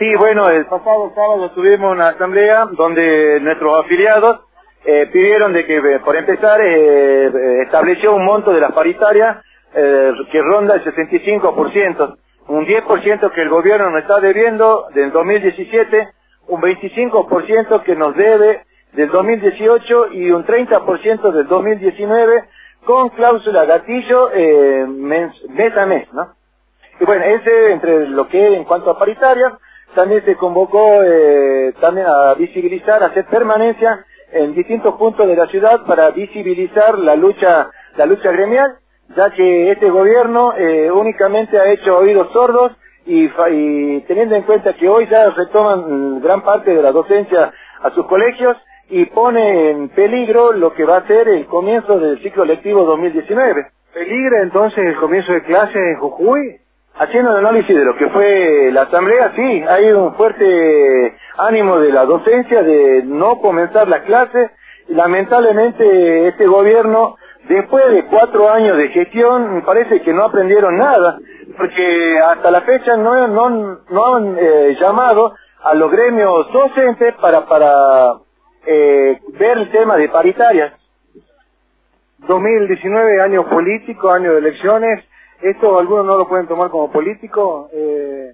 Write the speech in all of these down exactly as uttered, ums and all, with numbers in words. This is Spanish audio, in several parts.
Sí, bueno, el pasado sábado tuvimos una asamblea donde nuestros afiliados eh, pidieron de que, eh, por empezar, eh, estableció un monto de las paritarias eh, que ronda el sesenta y cinco por ciento, un diez por ciento que el gobierno nos está debiendo del dos mil diecisiete, un veinticinco por ciento que nos debe del dos mil dieciocho y un treinta por ciento del dos mil diecinueve con cláusula gatillo eh, mes, mes a mes, ¿no? Y bueno, ese entre lo que en cuanto a paritarias, también se convocó eh, también a visibilizar, a hacer permanencia en distintos puntos de la ciudad para visibilizar la lucha, la lucha gremial, ya que este gobierno eh, únicamente ha hecho oídos sordos y, y teniendo en cuenta que hoy ya retoman gran parte de la docencia a sus colegios y pone en peligro lo que va a ser el comienzo del ciclo lectivo dos mil diecinueve. ¿Peligra entonces el comienzo de clases en Jujuy? Haciendo el análisis de lo que fue la asamblea, sí, hay un fuerte ánimo de la docencia de no comenzar la clase. Y lamentablemente este gobierno, después de cuatro años de gestión, parece que no aprendieron nada, porque hasta la fecha no, no, no han eh, llamado a los gremios docentes para, para eh, ver el tema de paritarias. dos mil diecinueve, año político, año de elecciones. ¿Esto algunos no lo pueden tomar como político? Eh...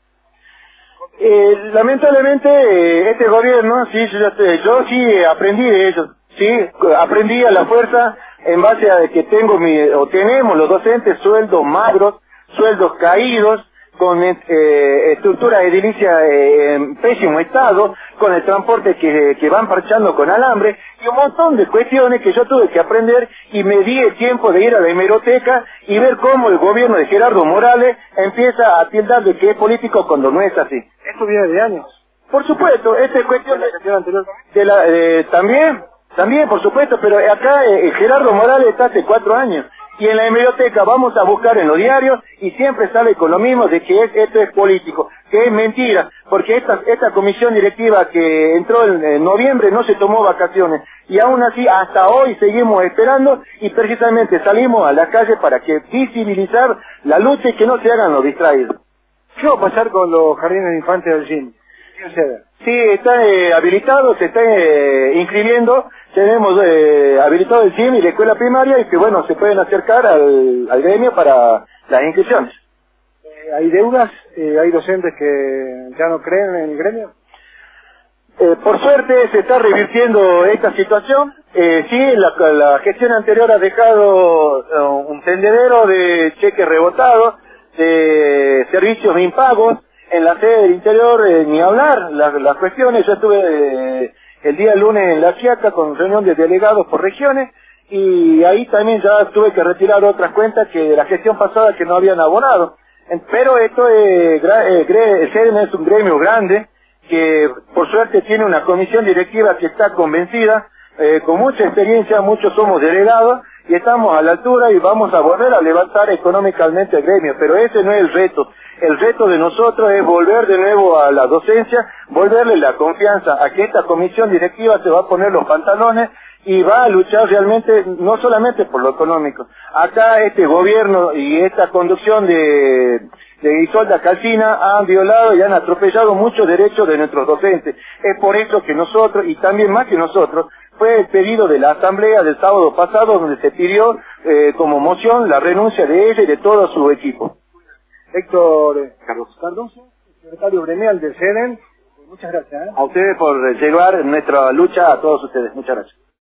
Eh, lamentablemente eh, este gobierno, sí, yo, yo sí aprendí de ellos, sí, aprendí a la fuerza en base a que tengo mi, o tenemos los docentes sueldos magros, sueldos caídos, con eh, estructura edilicia eh, en pésimo estado, con el transporte que, que van parchando con alambre, y un montón de cuestiones que yo tuve que aprender y me di el tiempo de ir a la hemeroteca y ver cómo el gobierno de Gerardo Morales empieza a tildar de que es político cuando no es así. Esto viene de años. Por supuesto, esta es cuestión de la gestión anterior. De la, eh, también, también, por supuesto, pero acá eh, Gerardo Morales está hace cuatro años. Y en la hemeroteca vamos a buscar en los diarios y siempre sale con lo mismo de que es, esto es político, que es mentira, porque esta, esta comisión directiva que entró en, en noviembre no se tomó vacaciones y aún así hasta hoy seguimos esperando y precisamente salimos a la calle para que visibilizar la lucha y que no se hagan los distraídos. ¿Qué va a pasar con los jardines de infantes del G I M? ¿Qué sucede? Sí, está eh, habilitado, se está eh, inscribiendo, tenemos eh, habilitado el C I M y la escuela primaria y que bueno, se pueden acercar al, al gremio para las inscripciones. Eh, ¿Hay deudas? Eh, ¿Hay docentes que ya no creen en el gremio? Eh, por suerte se está revirtiendo esta situación. Eh, sí, la, la gestión anterior ha dejado uh, un tendedero de cheques rebotados, de servicios impagos. En la sede del interior, eh, ni hablar, las, las cuestiones, yo estuve eh, el día lunes en La Quiaca con reunión de delegados por regiones y ahí también ya tuve que retirar otras cuentas que de la gestión pasada que no habían abonado. En, pero esto es, eh, el C E D M es un gremio grande que por suerte tiene una comisión directiva que está convencida, eh, con mucha experiencia, muchos somos delegados y estamos a la altura y vamos a volver a levantar económicamente el gremio, pero ese no es el reto. El reto de nosotros es volver de nuevo a la docencia, volverle la confianza a que esta comisión directiva se va a poner los pantalones y va a luchar realmente, no solamente por lo económico. Acá este gobierno y esta conducción de, de Isolda Calcina han violado y han atropellado muchos derechos de nuestros docentes. Es por eso que nosotros, y también más que nosotros, fue el pedido de la asamblea del sábado pasado donde se pidió eh, como moción la renuncia de ella y de todo su equipo. Héctor Carlos Cardoso, secretario gremial del C E D E M, muchas gracias. ¿eh? A ustedes por llevar nuestra lucha a todos ustedes. Muchas gracias.